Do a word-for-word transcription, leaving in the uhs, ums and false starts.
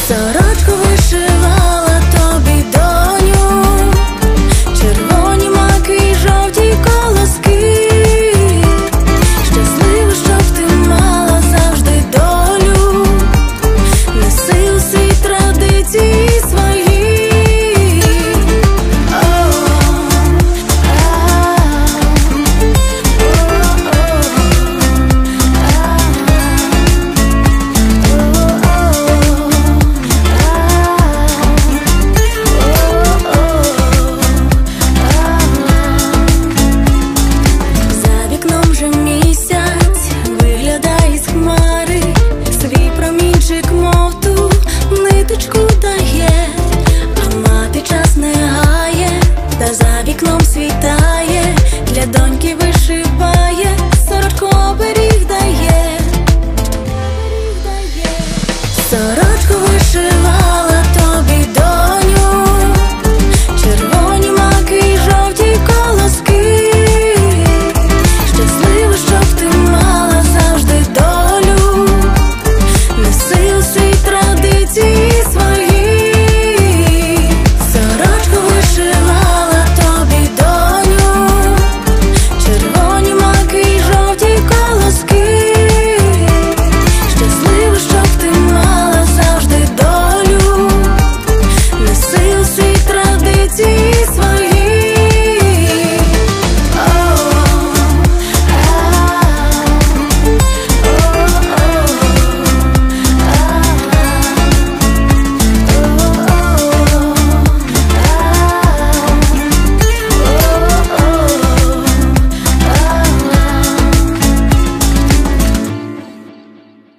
Сорочку вишивала тобі, доню, червоні маки й жовті колоски. Щасливо, щоб ти мала завжди долю, неси у світ традиції свої. Світає, для доньки вишиває, сорочку оберіг дає, оберіг дає.